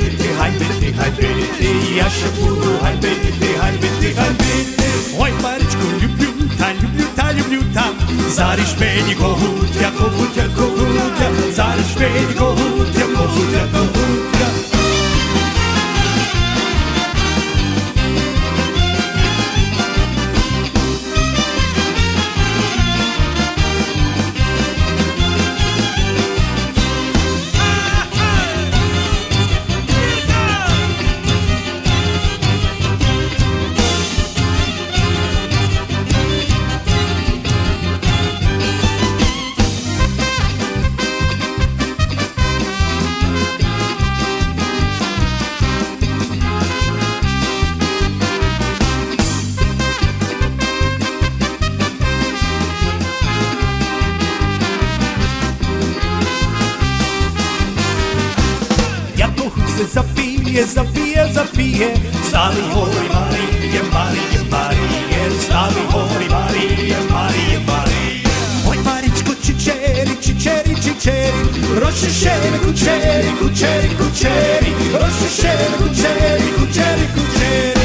haybeti, yaşa bunu haybeti. Ой, Маричко, люблю та, зариш мені когутя, зариш мені когутя. Zapije, stavi hori Marije, stavi hori Marije. Oj, Maričko, čičeri, rošešene kučeri, rošešene kučeri.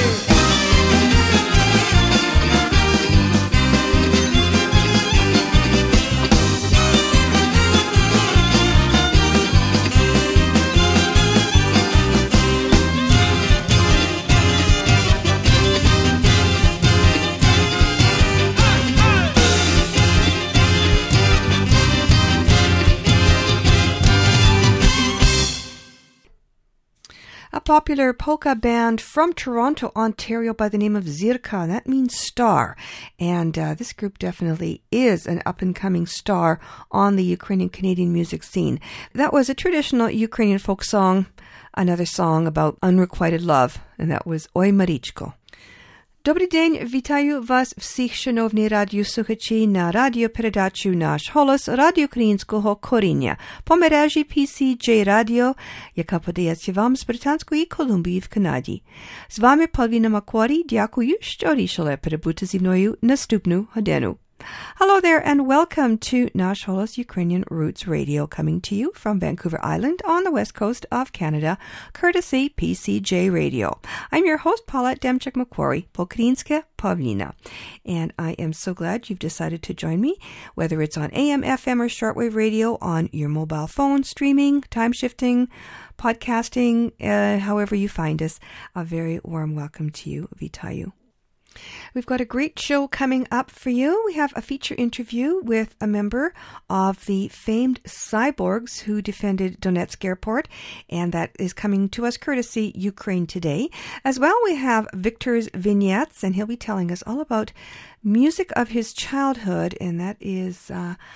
Popular polka band from Toronto, Ontario by the name of Zirka. That means star. And this group definitely is an up-and-coming star on the Ukrainian-Canadian music scene. That was a traditional Ukrainian folk song, another song about unrequited love, and that was Ой, Марічко. Добрий день, вітаю вас всіх, шановні радіослухачі, на радіопередачу «Наш голос» радіо українського коріння по мережі PCJ Radio, яка подається вам з Британської Колумбії в Канаді. З вами Павліна Макварі. Дякую, що рішили перебути зі мною наступну годину. Hello there and welcome to Nash Holos Ukrainian Roots Radio, coming to you from Vancouver Island on the west coast of Canada, courtesy PCJ Radio. I'm your host, Paula Demchuk-Macquarie, Pokrinska Pavlina, and I am so glad you've decided to join me, whether it's on AM, FM, or shortwave radio, on your mobile phone, streaming, time-shifting, podcasting, however you find us. A very warm welcome to you, Vitayu. We've got a great show coming up for you. We have a feature interview with a member of the famed Cyborgs who defended Donetsk Airport, and that is coming to us courtesy Ukraine Today. As well, we have Victor's vignettes, and he'll be telling us all about music of his childhood, and that is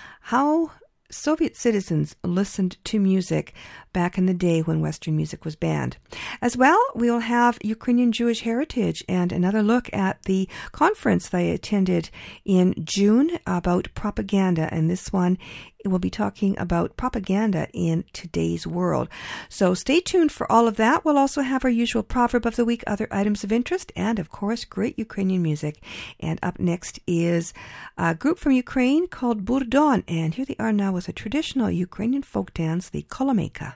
how Soviet citizens listened to music back in the day when Western music was banned. As well, we'll have Ukrainian Jewish heritage and another look at the conference that I attended in June about propaganda. And this one, we'll be talking about propaganda in today's world. So stay tuned for all of that. We'll also have our usual proverb of the week, other items of interest, and of course, great Ukrainian music. And up next is a group from Ukraine called Burdon. And here they are now with a traditional Ukrainian folk dance, the Kolomeyka.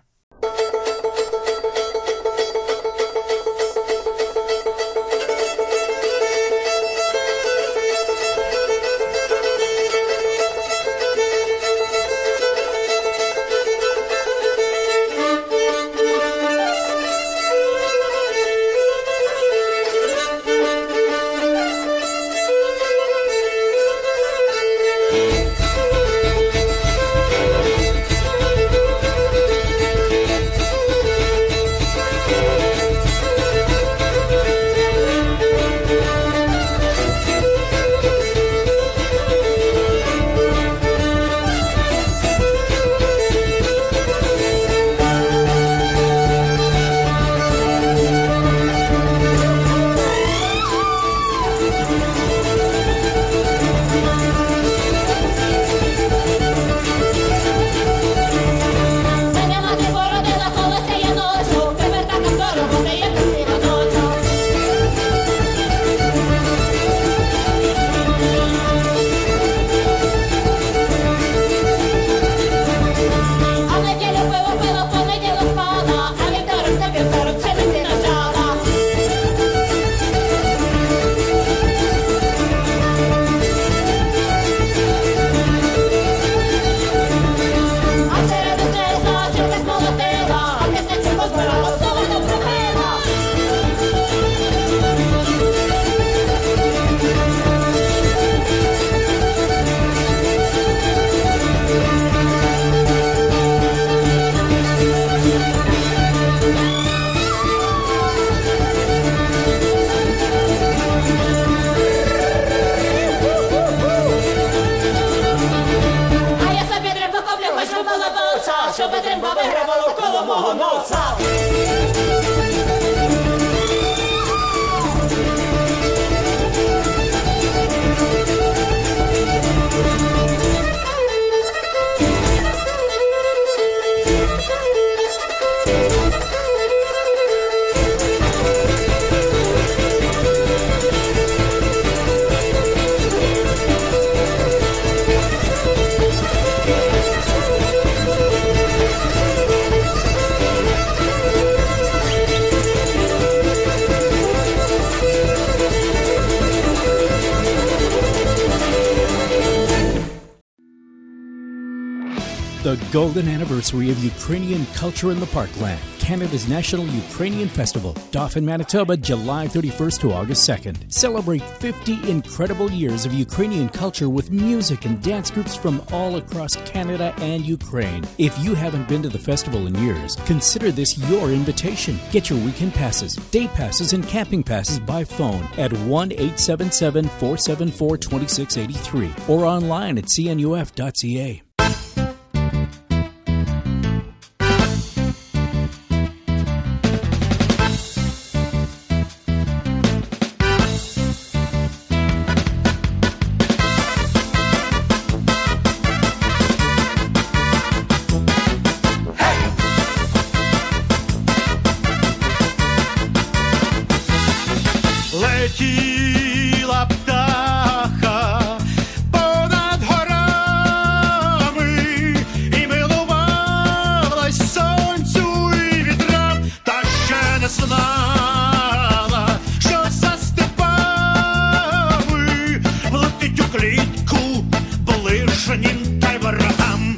the golden anniversary of Ukrainian culture in the Parkland. Canada's National Ukrainian Festival, Dauphin, Manitoba, July 31st to August 2nd. Celebrate 50 incredible years of Ukrainian culture with music and dance groups from all across Canada and Ukraine. If you haven't been to the festival in years, consider this your invitation. Get your weekend passes, day passes, and camping passes by phone at 1-877-474-2683 or online at cnuf.ca. Летіла птаха понад горами і милувалась сонцю і вітрам, та ще не знала, що за степами летить у клітку ближнім та й ворогам.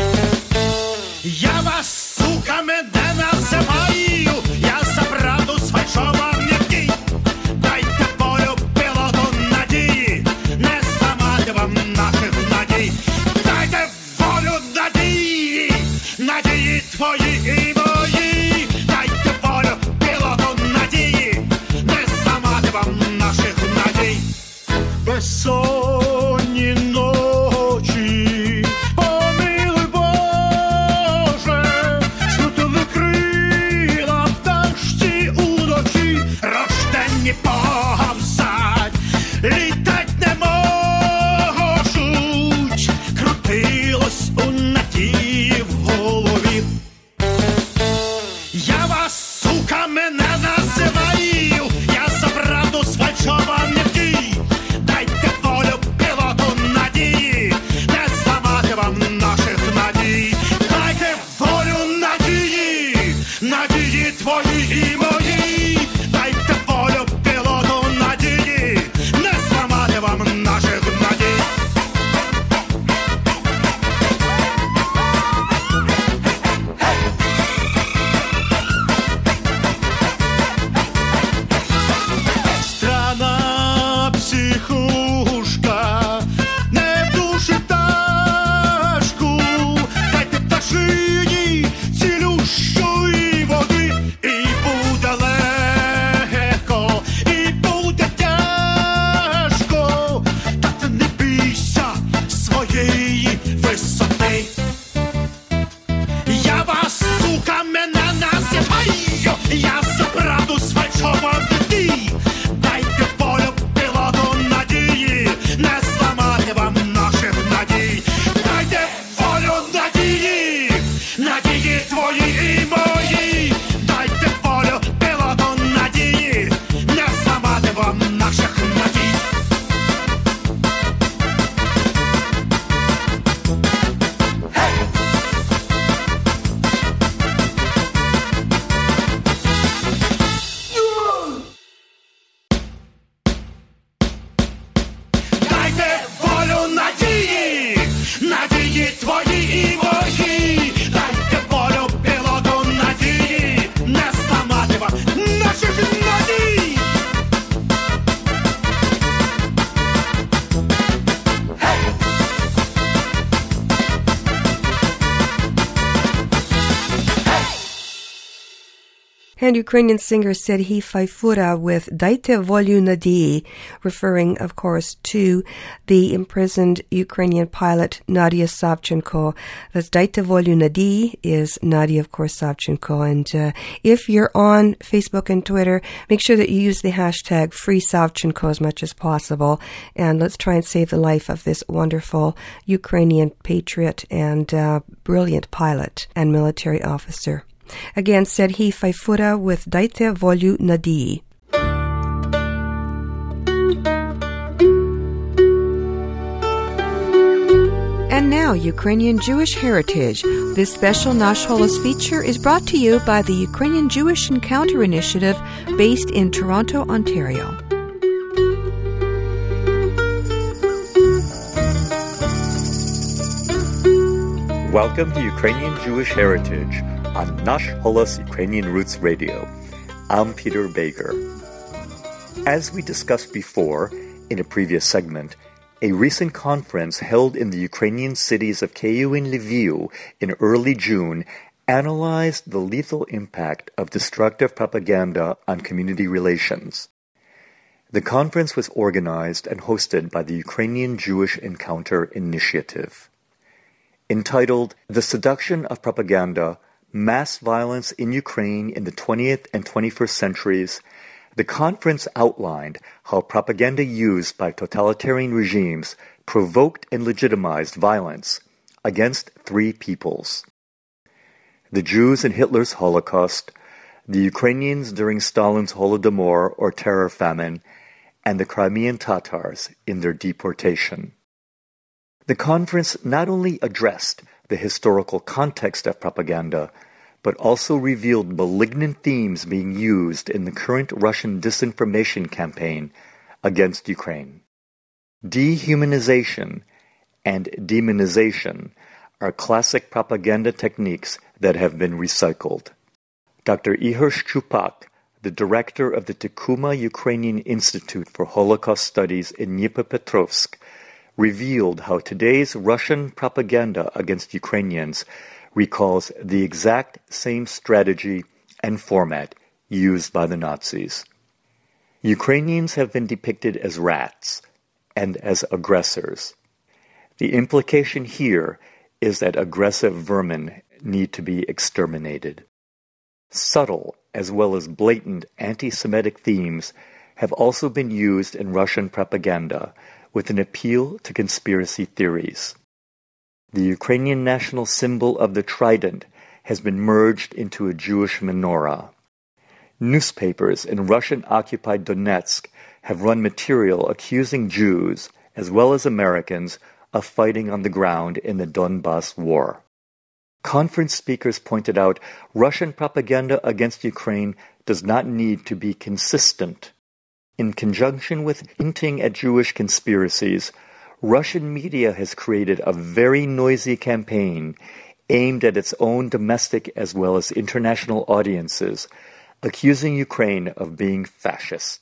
Я вас, суками, не називаю, я за правду свайшов вам не вдій. Дайте волю пілоту надії, не зламати вам наших надій. Дайте волю надії, надії твої і мої. Дайте волю пілоту надії, не зламати вам наших надій. Безсонні ночі, помилуй Боже, скрутили крила пташці уночі, рожденні Богом взад, літать не можуть, крутилось у надії в голові. Я вас, суками, не називаю, я за правду сфальшований дій. Дайте волю пілоту надії, не зламати вам наших надій. Дайте волю надії, надії твої і мої. Дайте волю пілоту надії, не зламати вам наших надій. Страна психушка не вдушить пташку, дайте пташині цілющої води, і буде легко, і буде тяжко, та ти не бійся своєї висоти. Я вас, суками, не називаю, я за правду сфальшований. Дайте волю пілоту надії, не зламати вам наших надій. Дайте волю надії, надії твої і мої. Дайте волю пілоту надії, не зламати вам наших надій. Дайте волю надії, надії твої і мої. Дайте волю пілоту надії, не зламати вам наших надій. And Ukrainian singer Serhiy Faifura with Dайте volyu nadii, referring, of course, to the imprisoned Ukrainian pilot Nadia Savchenko. That's Dайте volyu nadii is Nadia, of course, Savchenko. And if you're on Facebook and Twitter, make sure that you use the hashtag Free Savchenko as much as possible. And let's try and save the life of this wonderful Ukrainian patriot and brilliant pilot and military officer. Again, Serhiy Faifura with Dайте volyu nadii. And now, Ukrainian Jewish Heritage. This special Nash Holos feature is brought to you by the Ukrainian Jewish Encounter Initiative based in Toronto, Ontario. Welcome to Ukrainian Jewish Heritage on Nash Holos Ukrainian Roots Radio. I'm Peter Baker. As we discussed before in a previous segment, a recent conference held in the Ukrainian cities of Kyiv and Lviv in early June analyzed the lethal impact of destructive propaganda on community relations. The conference was organized and hosted by the Ukrainian Jewish Encounter Initiative. Entitled The Seduction of Propaganda, Mass Violence in Ukraine in the 20th and 21st Centuries, the conference outlined how propaganda used by totalitarian regimes provoked and legitimized violence against three peoples: the Jews in Hitler's Holocaust, the Ukrainians during Stalin's Holodomor or terror famine, and the Crimean Tatars in their deportation. The conference not only addressed the historical context of propaganda, but also revealed malignant themes being used in the current Russian disinformation campaign against Ukraine. Dehumanization and demonization are classic propaganda techniques that have been recycled. Dr. Ihor Shchupak, the director of the Tikuma Ukrainian Institute for Holocaust Studies in Dnipropetrovsk, revealed how today's Russian propaganda against Ukrainians recalls the exact same strategy and format used by the Nazis. Ukrainians have been depicted as rats and as aggressors. The implication here is that aggressive vermin need to be exterminated. Subtle as well as blatant anti-Semitic themes have also been used in Russian propaganda with an appeal to conspiracy theories. The Ukrainian national symbol of the trident has been merged into a Jewish menorah. Newspapers in Russian-occupied Donetsk have run material accusing Jews, as well as Americans, of fighting on the ground in the Donbas War. Conference speakers pointed out Russian propaganda against Ukraine does not need to be consistent. In conjunction with hinting at Jewish conspiracies, Russian media has created a very noisy campaign aimed at its own domestic as well as international audiences, accusing Ukraine of being fascist.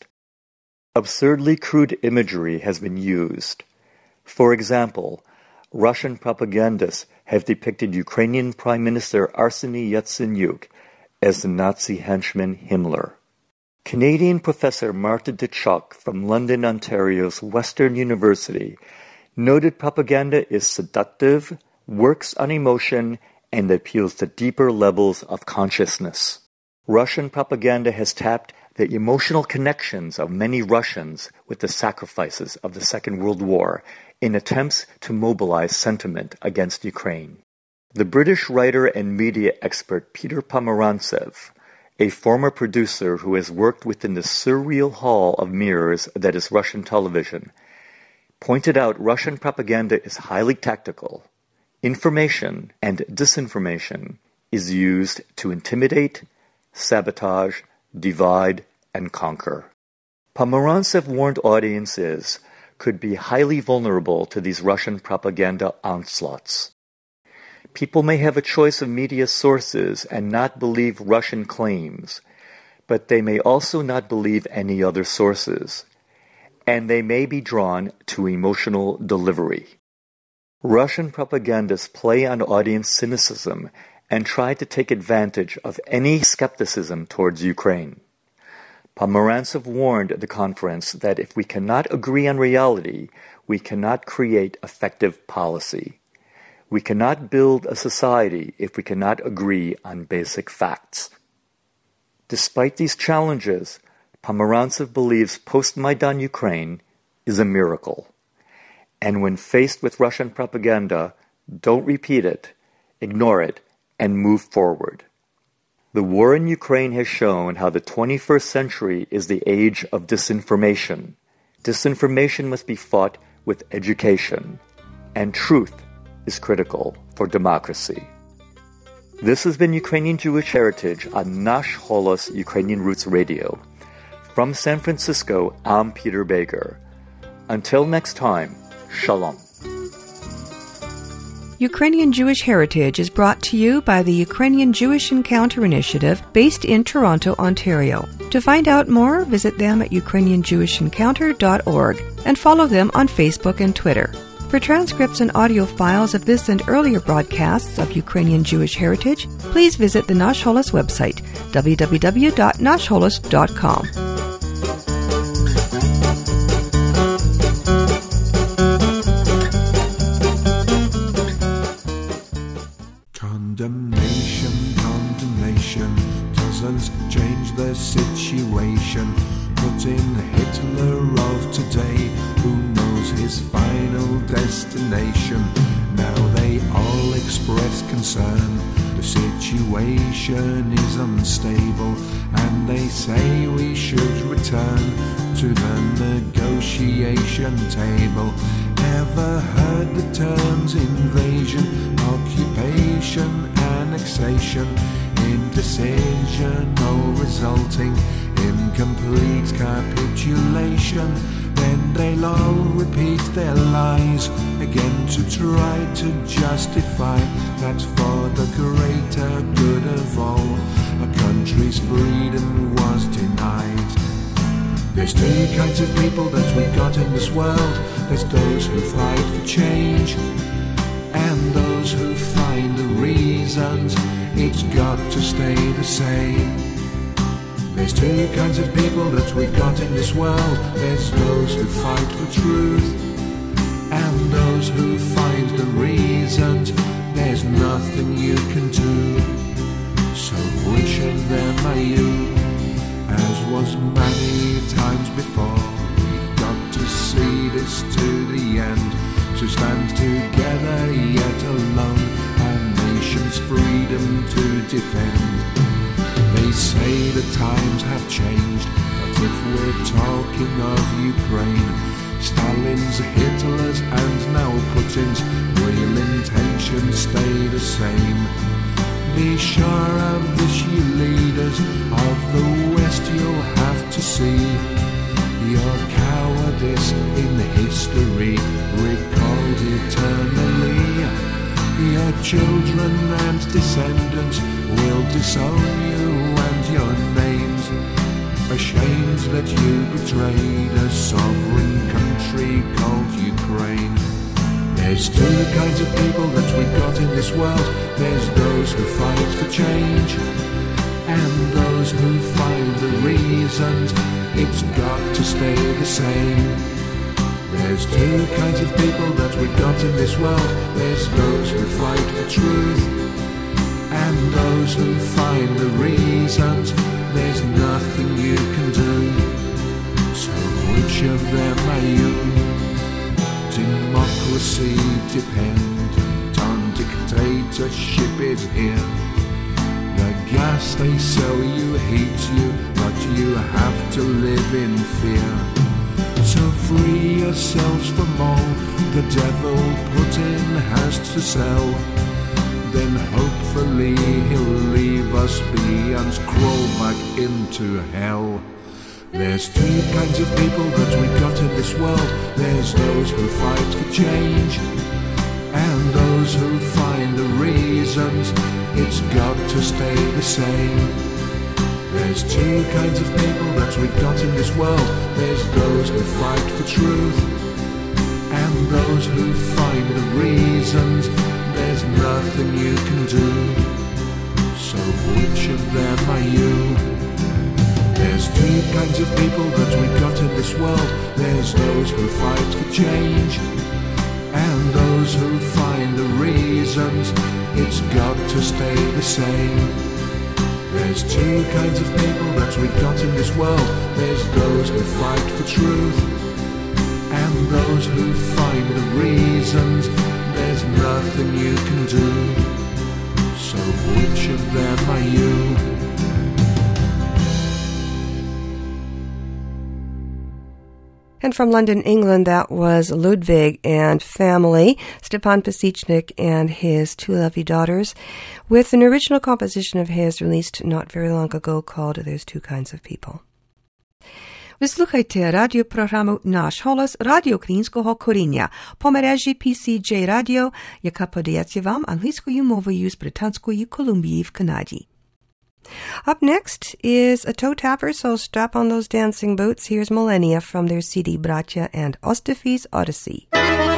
Absurdly crude imagery has been used. For example, Russian propagandists have depicted Ukrainian Prime Minister Arseniy Yatsenyuk as the Nazi henchman Himmler. Canadian professor Marta Duchuk from London, Ontario's Western University noted propaganda is seductive, works on emotion, and appeals to deeper levels of consciousness. Russian propaganda has tapped the emotional connections of many Russians with the sacrifices of the Second World War in attempts to mobilize sentiment against Ukraine. The British writer and media expert Peter Pomerantsev, a former producer who has worked within the surreal hall of mirrors that is Russian television, pointed out Russian propaganda is highly tactical. Information and disinformation is used to intimidate, sabotage, divide, and conquer. Pomerantsev warned audiences could be highly vulnerable to these Russian propaganda onslaughts. People may have a choice of media sources and not believe Russian claims, but they may also not believe any other sources, and they may be drawn to emotional delivery. Russian propagandists play on audience cynicism and try to take advantage of any skepticism towards Ukraine. Pomerantsev warned the conference that if we cannot agree on reality, we cannot create effective policy. We cannot build a society if we cannot agree on basic facts. Despite these challenges, Pomerantsev believes post-Maidan Ukraine is a miracle. And when faced with Russian propaganda, don't repeat it, ignore it, and move forward. The war in Ukraine has shown how the 21st century is the age of disinformation. Disinformation must be fought with education, and truth is critical for democracy. This has been Ukrainian Jewish Heritage on Nash Holos Ukrainian Roots Radio. From San Francisco, I'm Peter Baker. Until next time, Shalom. Ukrainian Jewish Heritage is brought to you by the Ukrainian Jewish Encounter Initiative based in Toronto, Ontario. To find out more, visit them at ukrainianjewishencounter.org and follow them on Facebook and Twitter. For transcripts and audio files of this and earlier broadcasts of Ukrainian Jewish Heritage, please visit the Nash Holos website, www.nashholos.com. Condemnation doesn't change the situation. Put in Hitler of today, who knows his final destination. Now they all express concern. The situation is unstable, and they say we should return to the negotiation table. Never heard the terms invasion, occupation, annexation, indecision, all resulting in complete capitulation. Then they'll all repeat their lies again to try to justify that for the greater good of all, a country's freedom was denied. There's two kinds of people that we've got in this world. There's those who fight for change, and those who find the reasons it's got to stay the same. There's two kinds of people that we've got in this world. There's those who fight for truth, and those who find the reasons there's nothing you can do. So which of them are you? As was many times before, we've got to see this to the end, to stand together yet alone, our nation's freedom to defend. They say the times have changed, but if we're talking of Ukraine, Stalin's, Hitler's and now Putin's real intentions stay the same. Be sure of this, you leaders of the West, you'll have to see your cowardice in history recalled eternally. Your children and descendants will disown you and your names, ashamed that you betrayed a sovereign country called Ukraine. There's two kinds of people that we've got in this world. There's those who fight for change, and those who find the reasons it's got to stay the same. There's two kinds of people that we've got in this world. There's those who fight for truth, and those who find the reasons there's nothing you can do. So which of them are you? Democracy dependent on dictatorship is here. The gas they sell you heats you, but you have to live in fear. So free yourselves from all the devil Putin has to sell. Then hopefully he'll leave us be and crawl back into hell. There's two kinds of people that we've got in this world. There's those who fight for change, and those who find the reasons it's got to stay the same. There's two kinds of people that we've got in this world. There's those who fight for truth, and those who find the reasons there's nothing you can do. So which of them are you? There's two kinds of people that we've got in this world. There's those who fight for change, and those who find the reasons it's got to stay the same. There's two kinds of people that we've got in this world. There's those who fight for truth, and those who find the reasons there's nothing you can do. So which of them are you? And from London, England, that was Ludwig and family, Stepan Pasichnik and his two lovely daughters, with an original composition of his released not very long ago called There's Two Kinds of People. Ви слухаєте радіопрограму «Наш голос» Радіо Українського коріння по мережі PCJ Radio, яка подається вам англійською мовою з Британської Колумбії в Канаді. Up next is a toe tapper, so strap on those dancing boots. Here's Millennia from their CD Bratya and Ostafy's Odyssey.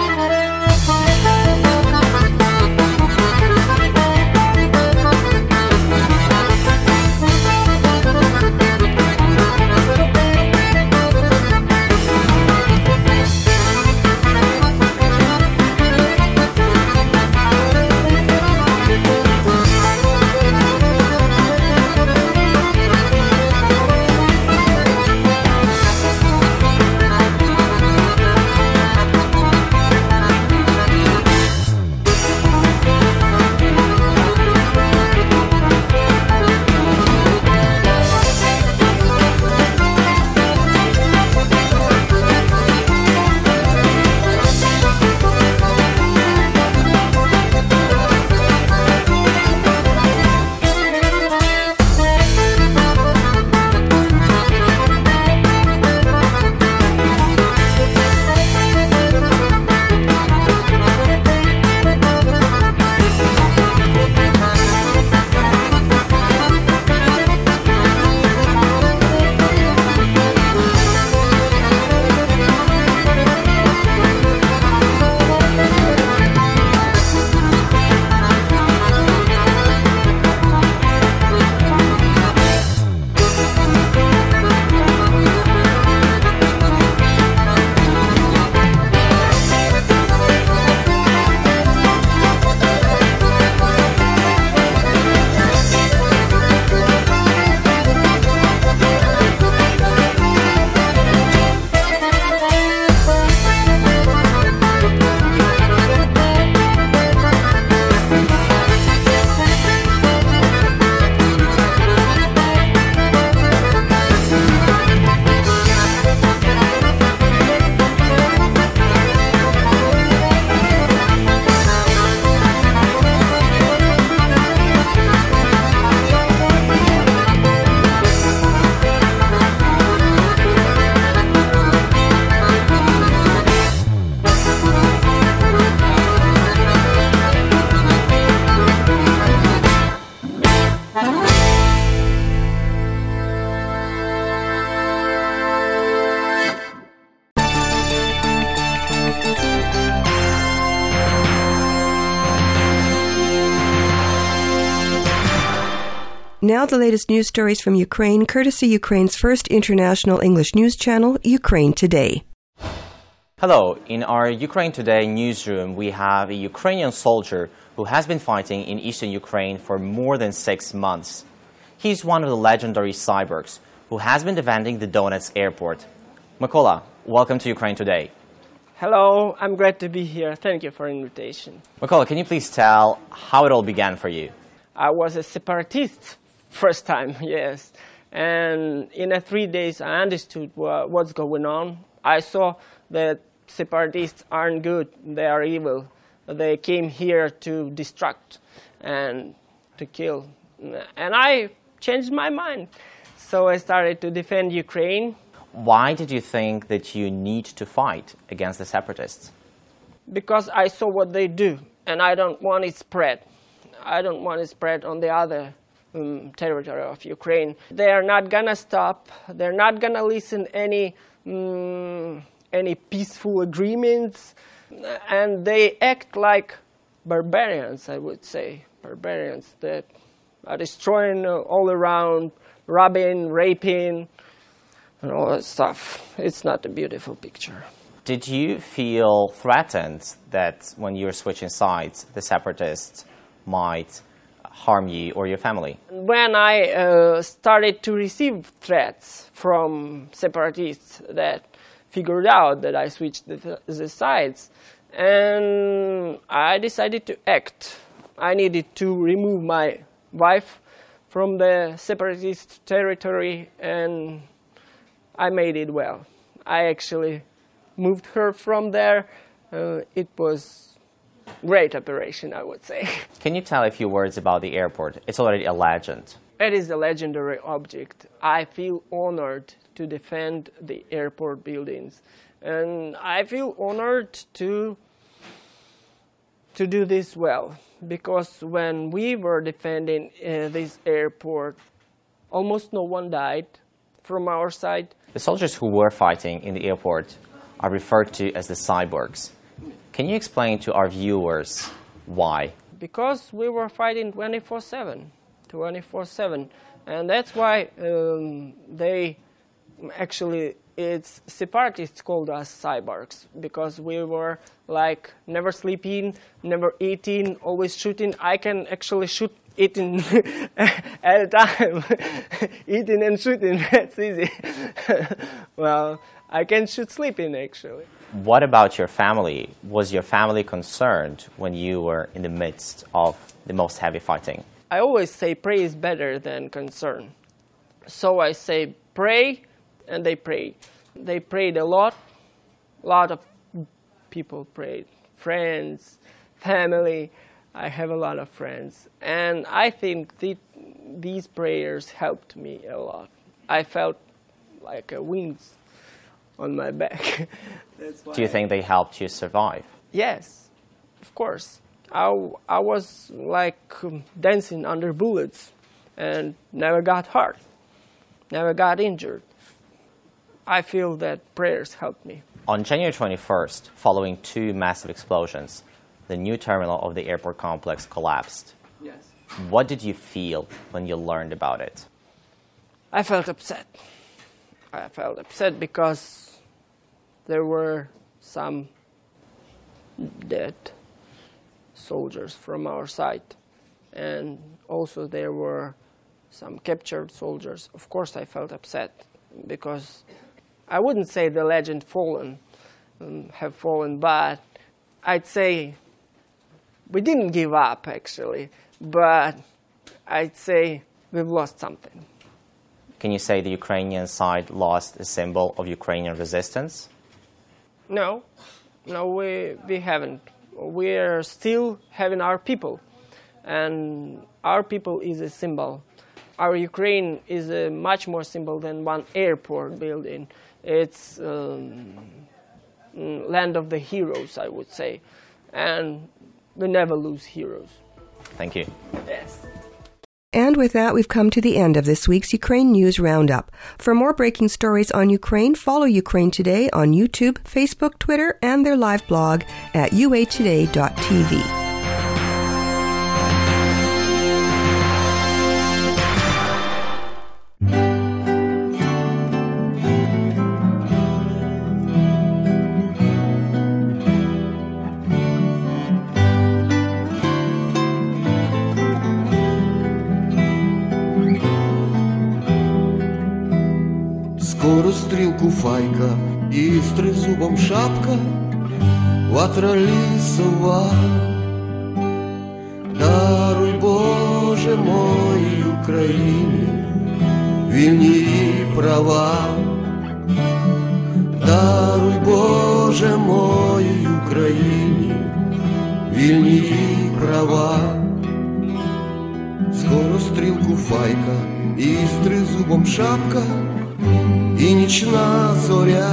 Now the latest news stories from Ukraine, courtesy Ukraine's first international English news channel, Ukraine Today. Hello. In our Ukraine Today newsroom, we have a Ukrainian soldier who has been fighting in eastern Ukraine for more than 6 months. He's one of the legendary cyborgs who has been defending the Donetsk airport. Mykola, welcome to Ukraine Today. Hello, I'm glad to be here. Thank you for the invitation. Mykola, can you please tell how it all began for you? I was a separatist first time, yes. And in 3 days, I understood what's going on. I saw that separatists aren't good. They are evil. They came here to destruct and to kill. And I changed my mind. So I started to defend Ukraine. Why did you think that you need to fight against the separatists? Because I saw what they do, and I don't want it spread. I don't want it spread on the other territory of Ukraine. They are not gonna stop. They're not gonna listen any peaceful agreements, and they act like barbarians. I would say barbarians that are destroying all around, robbing, raping, and all that stuff. It's not a beautiful picture. Did you feel threatened that when you were switching sides, the separatists might harm you or your family? When I started to receive threats from separatists that figured out that I switched the sides, and I decided to act. I needed to remove my wife from the separatist territory, and I made it well. I actually moved her from there. It was great operation, I would say. Can you tell a few words about the airport? It's already a legend. It is a legendary object. I feel honored to defend the airport buildings. And I feel honored to do this well. Because when we were defending this airport, almost no one died from our side. The soldiers who were fighting in the airport are referred to as the cyborgs. Can you explain to our viewers why? Because we were fighting 24/7. And that's why it's separatists called us cyborgs, because we were like never sleeping, never eating, always shooting. I can actually shoot eating at a time. Eating and shooting, that's easy. Well, I can shoot sleeping actually. What about your family? Was your family concerned when you were in the midst of the most heavy fighting? I always say pray is better than concern. So I say pray, and they prayed. They prayed a lot. A lot of people prayed. Friends, family. I have a lot of friends. And I think these prayers helped me a lot. I felt like a wings on my back. That's why. Do you think they helped you survive? Yes, of course. I was like dancing under bullets and never got hurt, never got injured. I feel that prayers helped me. On January 21st, following 2 massive explosions, the new terminal of the airport complex collapsed. Yes. What did you feel when you learned about it? I felt upset. I felt upset because there were some dead soldiers from our side, and also there were some captured soldiers. Of course I felt upset, because I wouldn't say the legend have fallen, but I'd say we didn't give up actually, but I'd say we've lost something. Can you say the Ukrainian side lost a symbol of Ukrainian resistance? No, we haven't. We're still having our people, and our people is a symbol. Our Ukraine is a much more symbol than one airport building. It's land of the heroes, I would say, and we never lose heroes. Thank you. Yes. And with that, we've come to the end of this week's Ukraine News Roundup. For more breaking stories on Ukraine, follow Ukraine Today on YouTube, Facebook, Twitter, and their live blog at uatoday.tv. Скорострілку файка і з тризубом шапка, ватра лісова. Даруй, Боже, моїй Україні вільні її права. Даруй, Боже, моїй Україні вільні її права. Скорострілку файка і з тризубом шапка, і нічна зоря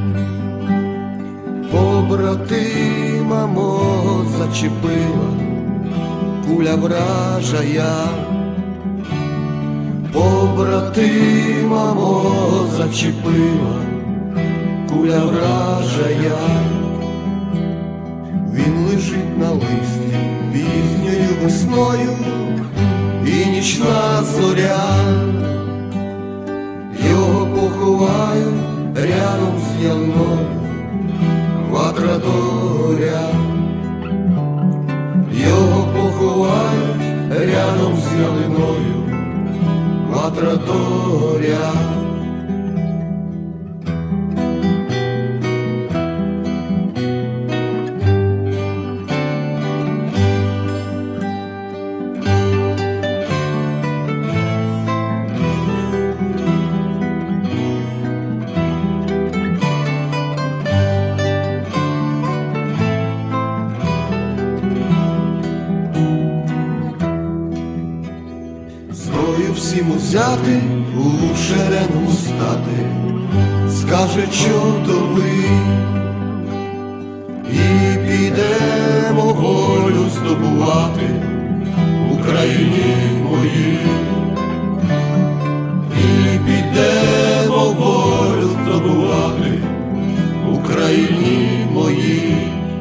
побратима мого зачепила куля вражая. Побратима мого зачепила куля вражая. Він лежить на листі пізньою весною, і нічна зоря його поховають рядом з ялиною, ватра доря. Його поховають рядом з ялиною, ватра доря. йому взяти, у шеренгу стати, скаже, чо то ви, і підемо волю здобувати в Україні моїй, і підемо волю здобувати в Україні моїй.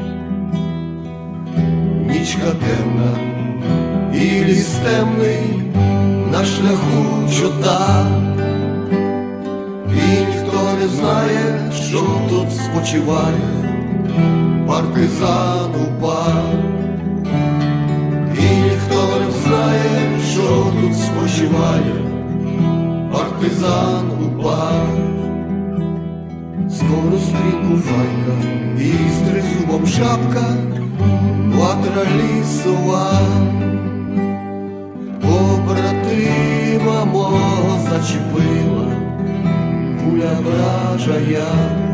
Нічка темна і ліс темний, на шляху чота, і ніхто не знає, що тут спочиває партизан УПА, і ніхто не знає, що тут спочиває партизан УПА. Скоро стрінку файка і з тризубом шапка, ватра лісова, побратима мого зачепила куля вражая,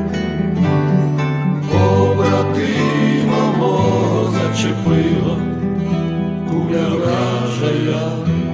побратима мого зачепила куля вражая.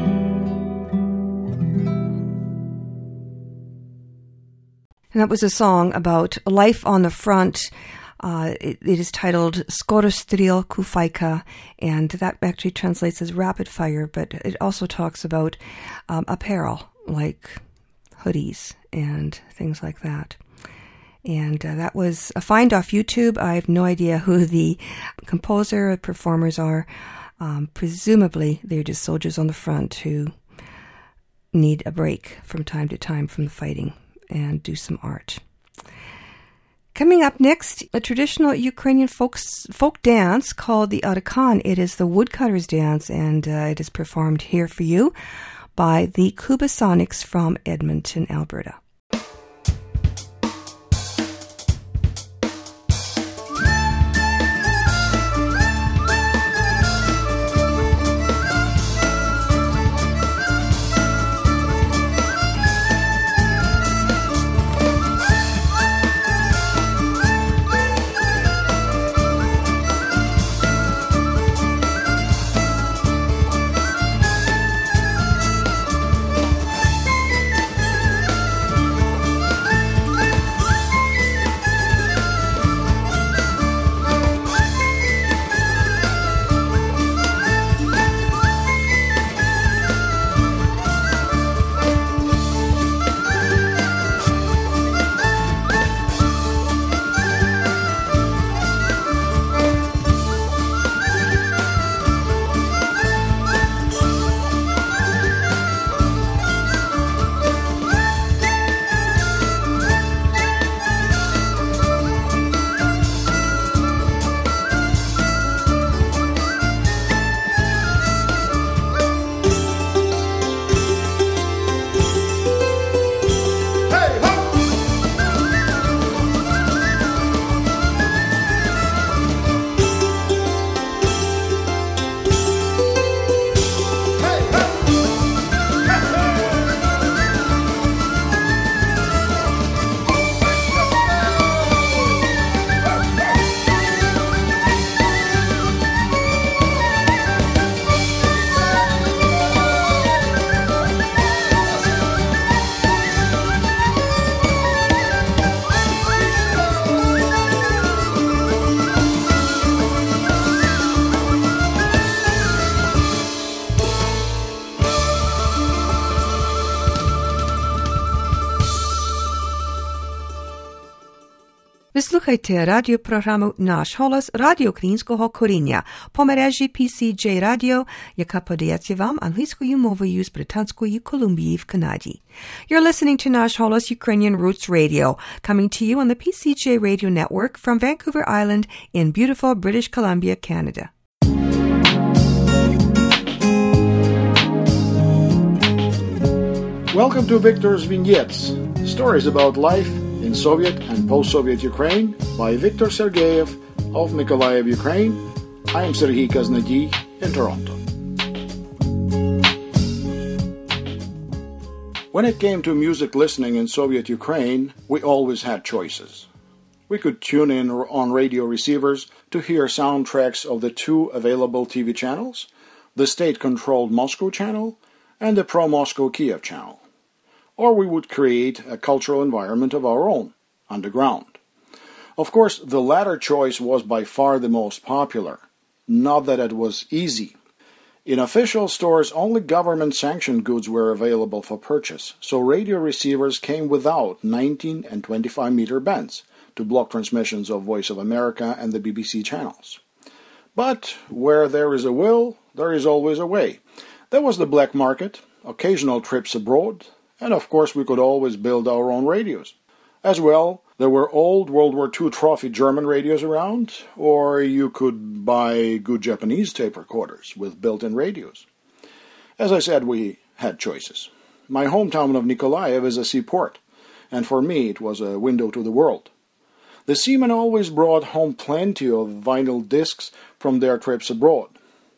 And that was a song about life on the front. It is titled Skoro Strel Kufajka, and that actually translates as rapid fire, but it also talks about apparel, like hoodies and things like that. And that was a find off YouTube. I have no idea who the composer or performers are. Presumably, they're just soldiers on the front who need a break from time to time from the fighting and do some art. Coming up next, a traditional Ukrainian folk dance called the Arakan. It is the woodcutter's dance, and it is performed here for you by the Kubasonics from Edmonton, Alberta. Ви слухайте радіопрограму «Наш голос» Радіо Українського коріння по мережі PCJ Radio, яка подається вам англійською мовою з Британської Колумбії в Канаді. You're listening to «Наш голос» Ukrainian Roots Radio, coming to you on the PCJ Radio Network from Vancouver Island in beautiful British Columbia, Canada. Welcome to Victor's Vignettes, stories about life in Soviet and post-Soviet Ukraine by Viktor Sergeyev of Mykolaiv, Ukraine. I am Serhiy Kaznady in Toronto. When it came to music listening in Soviet Ukraine, we always had choices. We could tune in on radio receivers to hear soundtracks of the two available TV channels, the state-controlled Moscow channel and the pro-Moscow Kiev channel. Or we would create a cultural environment of our own, underground. Of course, the latter choice was by far the most popular. Not that it was easy. In official stores, only government-sanctioned goods were available for purchase, so radio receivers came without 19 and 25-meter bands to block transmissions of Voice of America and the BBC channels. But where there is a will, there is always a way. There was the black market, occasional trips abroad, and of course we could always build our own radios. As well, there were old World War II trophy German radios around, or you could buy good Japanese tape recorders with built-in radios. As I said, we had choices. My hometown of Nikolaev is a seaport, and for me it was a window to the world. The seamen always brought home plenty of vinyl discs from their trips abroad.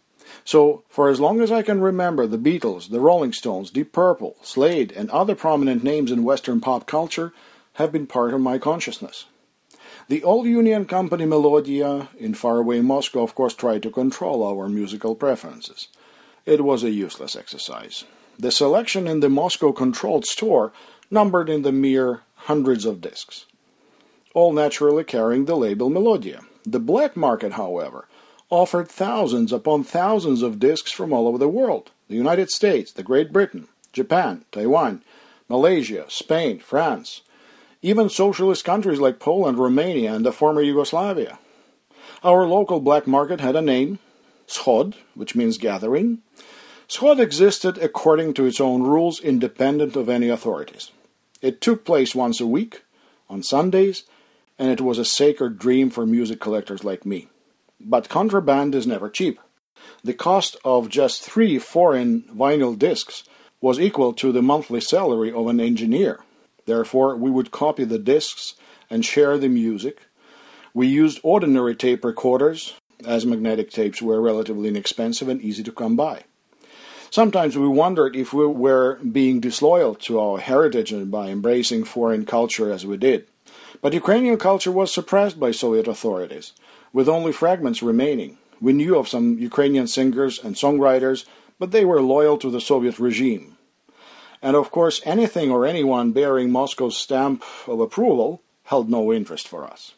So, for as long as I can remember, the Beatles, the Rolling Stones, Deep Purple, Slade, and other prominent names in Western pop culture have been part of my consciousness. The all-union company Melodia in faraway Moscow, of course, tried to control our musical preferences. It was a useless exercise. The selection in the Moscow-controlled store numbered in the mere hundreds of discs, all naturally carrying the label Melodia. The black market, however, offered thousands upon thousands of discs from all over the world: the United States, the Great Britain, Japan, Taiwan, Malaysia, Spain, France, even socialist countries like Poland, Romania, and the former Yugoslavia. Our local black market had a name, Schod, which means gathering. Schod existed according to its own rules, independent of any authorities. It took place once a week, on Sundays, and it was a sacred dream for music collectors like me. But contraband is never cheap. The cost of just 3 foreign vinyl discs was equal to the monthly salary of an engineer. Therefore, we would copy the discs and share the music. We used ordinary tape recorders, as magnetic tapes were relatively inexpensive and easy to come by. Sometimes we wondered if we were being disloyal to our heritage by embracing foreign culture as we did. But Ukrainian culture was suppressed by Soviet authorities, with only fragments remaining. We knew of some Ukrainian singers and songwriters, but they were loyal to the Soviet regime. And of course, anything or anyone bearing Moscow's stamp of approval held no interest for us.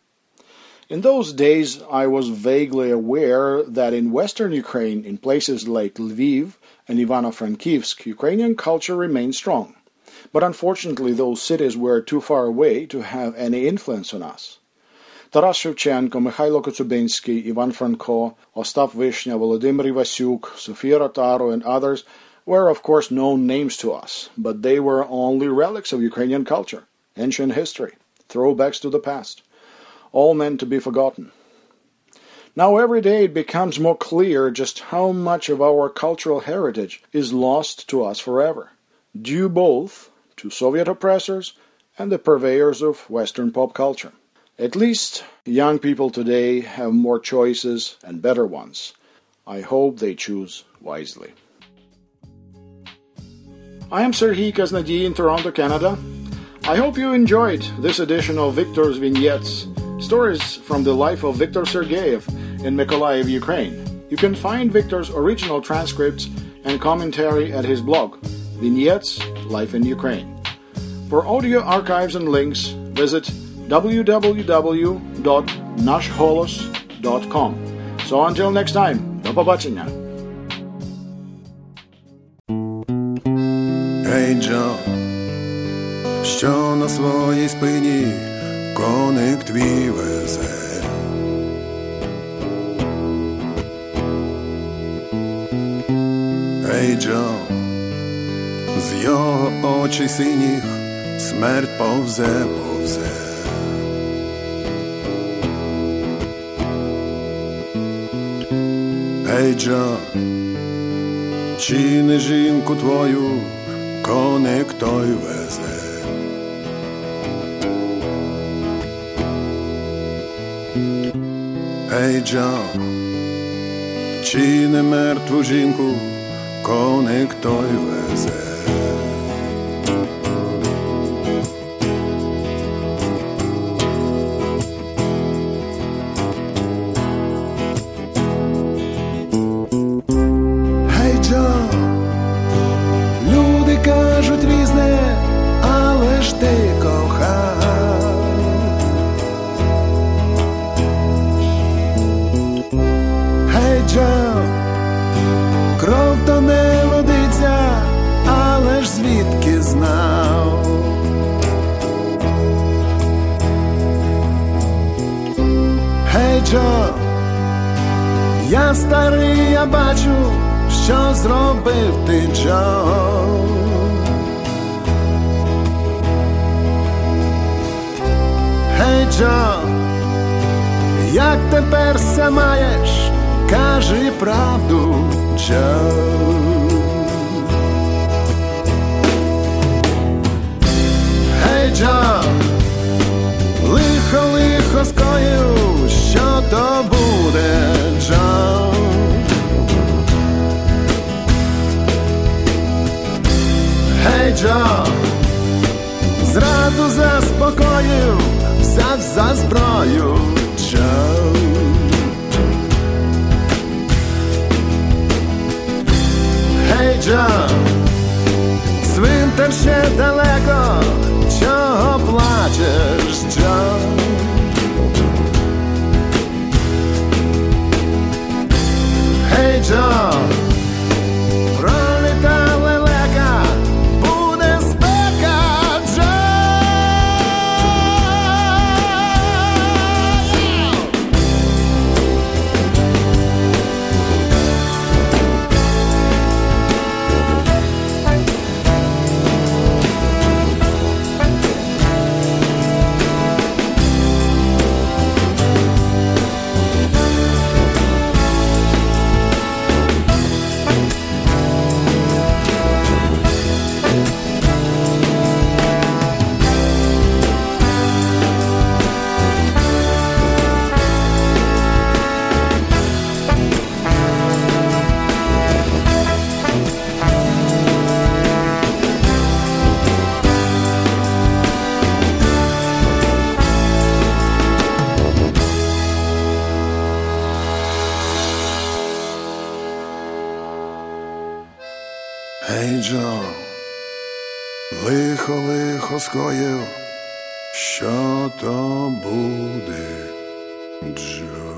In those days, I was vaguely aware that in western Ukraine, in places like Lviv and Ivano-Frankivsk, Ukrainian culture remained strong. But unfortunately, those cities were too far away to have any influence on us. Taras Shevchenko, Mikhailo Kotsubensky, Ivan Franko, Ostap Vishnya, Volodymyr Ivasyuk, Sofia Rotaro, and others were of course known names to us, but they were only relics of Ukrainian culture, ancient history, throwbacks to the past, all meant to be forgotten. Now every day it becomes more clear just how much of our cultural heritage is lost to us forever, due both to Soviet oppressors and the purveyors of Western pop culture. At least young people today have more choices and better ones. I hope they choose wisely. I am Serhiy Kaznady in Toronto, Canada. I hope you enjoyed this edition of Victor's Vignettes, stories from the life of Viktor Sergeyev in Mykolaiv, Ukraine. You can find Viktor's original transcripts and commentary at his blog, Vignettes, Life in Ukraine. For audio archives and links, visit www.nashholos.com. So until next time, do побачення. Ей, Джо, що на своїй спині коник твій везе. Ей, Джо, з його очей синіх смерть повзе, повзе. Ей, Джо, чи не жінку твою коник той везе? Ей, Джо, чи не мертву жінку коник той везе? Гей, Джо, я старий, я бачу, що зробив ти, Джо. Гей, Джо, як тепер ся маєш, кажи правду, Джо. Гей, Джо, лихо, лихо скоїв, що то буде, Джо. Гей, Джо, зраду заспокоїв, взяв за зброю, Джо. Гей, Джо, цвинтар ще далеко, чого плачеш, Джо? Гей, Джо, проліта лелека, буде спека, Джо. Гей, Джо, лихо, лихо скоїв, що то буде, Джо.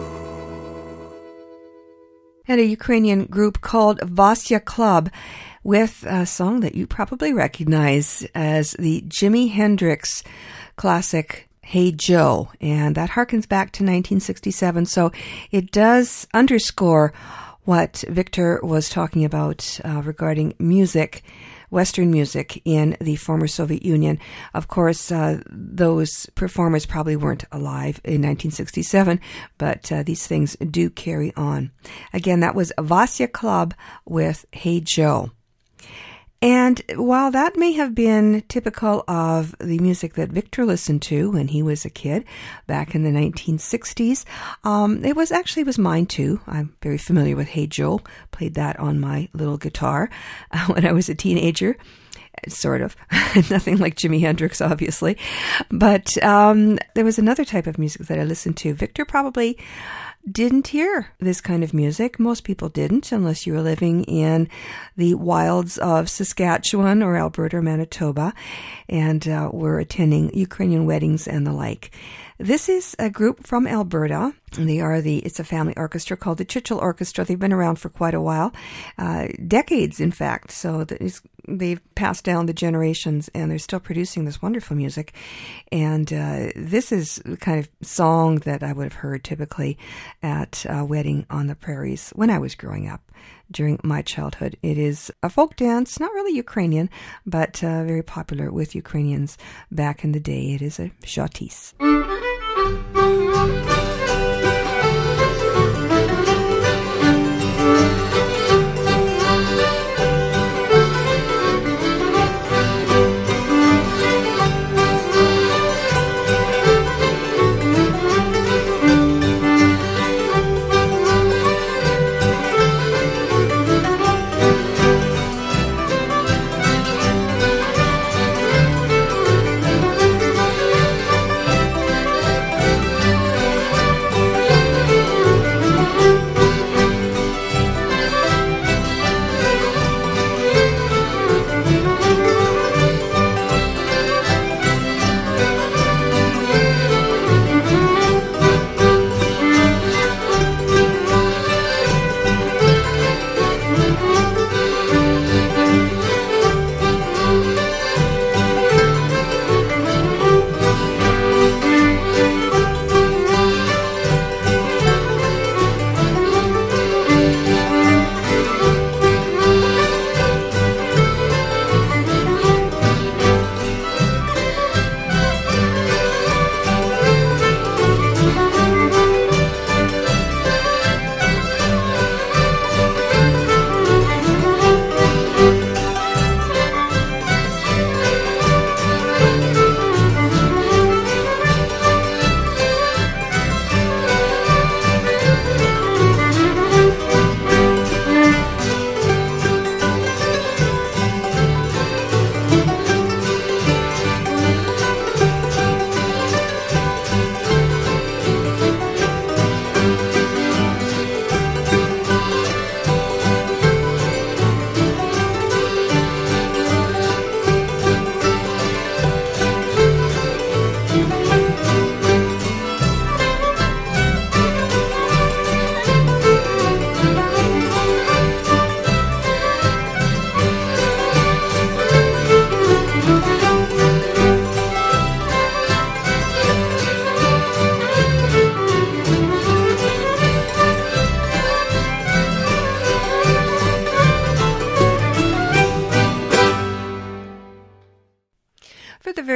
And a Ukrainian group called Vasya Club with a song that you probably recognize as the Jimi Hendrix classic Hey Joe, and that harkens back to 1967, so it does underscore what Victor was talking about regarding music, Western music in the former Soviet Union. Of course, those performers probably weren't alive in 1967, but these things do carry on. Again, that was Vasya Club with Hey Joe. And while that may have been typical of the music that Victor listened to when he was a kid back in the 1960s, it was mine too. I'm very familiar with Hey Joe. Played that on my little guitar when I was a teenager. Sort of. Nothing like Jimi Hendrix, obviously. But there was another type of music that I listened to. Victor probably didn't hear this kind of music. Most people didn't, unless you were living in the wilds of Saskatchewan or Alberta or Manitoba and were attending Ukrainian weddings and the like. This is a group from Alberta. It's a family orchestra called the Churchill Orchestra. They've been around for quite a while, decades, in fact. So they've passed down the generations, and they're still producing this wonderful music. And this is the kind of song that I would have heard typically at a wedding on the prairies when I was growing up during my childhood. It is a folk dance, not really Ukrainian, but very popular with Ukrainians back in the day. It is a shatis.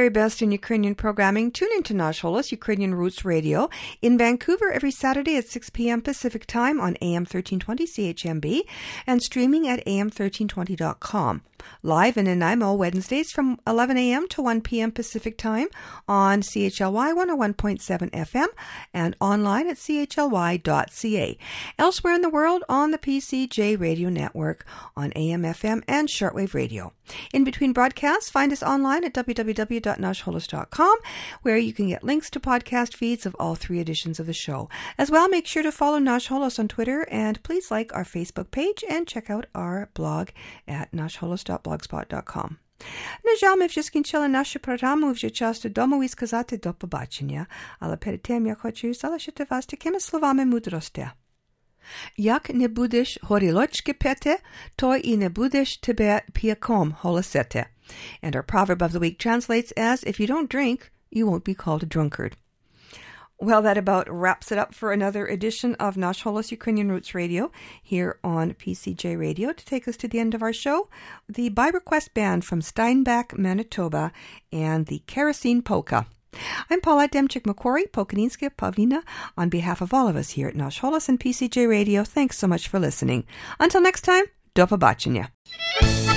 very best in Ukrainian programming, tune into Nash Holos Ukrainian Roots Radio in Vancouver every Saturday at 6 p.m. Pacific Time on AM 1320 CHMB and streaming at am1320.com. Live in Nanaimo Wednesdays from 11 a.m. to 1 p.m. Pacific Time on CHLY 101.7 FM and online at chly.ca. Elsewhere in the world on the PCJ Radio Network on AM, FM, and shortwave radio. In between broadcasts, find us online at www.nashholos.com, where you can get links to podcast feeds of all 3 editions of the show. As well, make sure to follow Nash Holos on Twitter, and please like our Facebook page and check out our blog at nashholos.blogspot.com. На жаль, ми вже скінчили нашу програму, вже час додому і сказати до побачення. Але перед тим я хочу залишити вас такими словами мудрості. Як не будеш горілочки пити, то і не будеш тебе п'яком голосити. And our proverb of the week translates as, if you don't drink, you won't be called a drunkard. Well, that about wraps it up for another edition of Nash Holos Ukrainian Roots Radio here on PCJ Radio. To take us to the end of our show, the By Request Band from Steinbach, Manitoba, and the Kerosene Polka. I'm Paulette Demchik-McQuarrie, Pokaninska, Pavlina. On behalf of all of us here at Nash Holos and PCJ Radio, thanks so much for listening. Until next time, do pobачення.